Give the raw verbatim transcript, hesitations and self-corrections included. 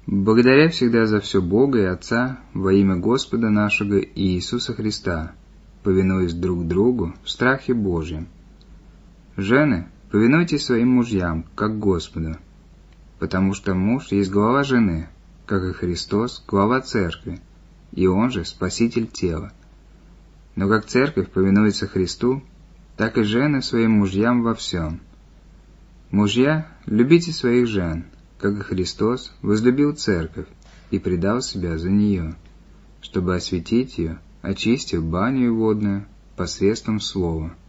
Благодаря всегда за все Бога и Отца во имя Господа нашего Иисуса Христа, повинуясь друг другу в страхе Божьем. Жены, повинуйтесь своим мужьям, как Господу, потому что муж есть глава жены, как и Христос глава церкви, и он же спаситель тела. Но как церковь повинуется Христу, так и жены своим мужьям во всем. Мужья, любите своих жен, как и Христос возлюбил церковь и предал себя за нее, чтобы осветить ее, очистив баню водную посредством слова,